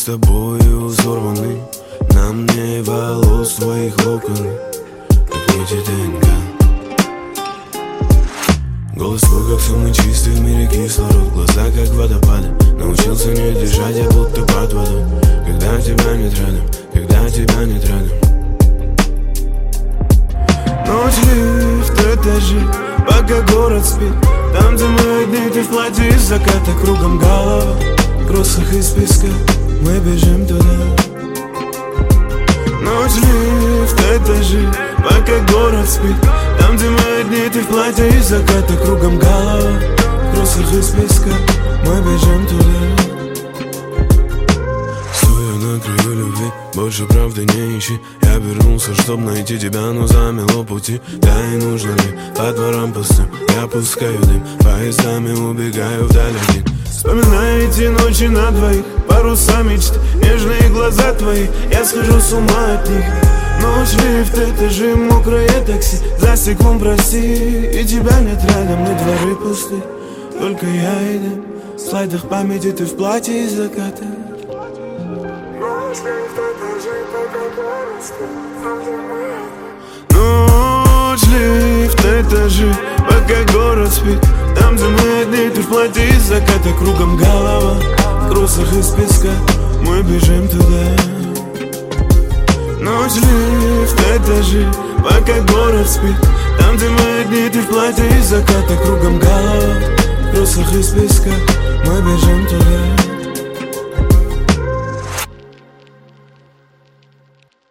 тобою взорваны, на мне волос твоих локон, как нити ДНК. Голос твой, как самый чистый в мире кислород. Глаза, как водопады. Научился не дышать, я будто под водой. Когда тебя нет рядом, когда тебя нет рядом. Ночь, лифт, этажи, пока город спит. Там, где мы одни, ты в платье из заката. Кругом голова, в кроссах из песка. Мы бежим туда. Ночь, лифт, этажи, пока город спит. Там, где мы одни, ты в платье из заката. Кругом голова, в кроссах из песка. Мы бежим туда. Стоя на краю любви, больше правды не ищи. Я вернулся, чтоб найти тебя, но замело пути. Да и нужно ли по дворам пустым? Я пускаю дым, поездами убегаю вдаль один. Вспоминаю эти ночи на двоих, паруса мечт, нежные глаза твои. Я схожу с ума от них. Ночь, лифт, этажи, мокрое такси. За стеклом прости, и тебя нет рядом. Но дворы пусты, только я и дым. В слайдах памяти ты в платье из заката. Ночь, лифт, этажи, пока город спит. Ночь, лифт, этажи, пока город спит. Там, где мы одни, ты в платье из заката. Кругом голова, в кроссах из песка. Мы бежим туда. Ночь, лифт, этажи, пока город спит. Там, где мы одни, ты в платье из заката. Кругом голова, в кроссах из песка. Мы бежим туда.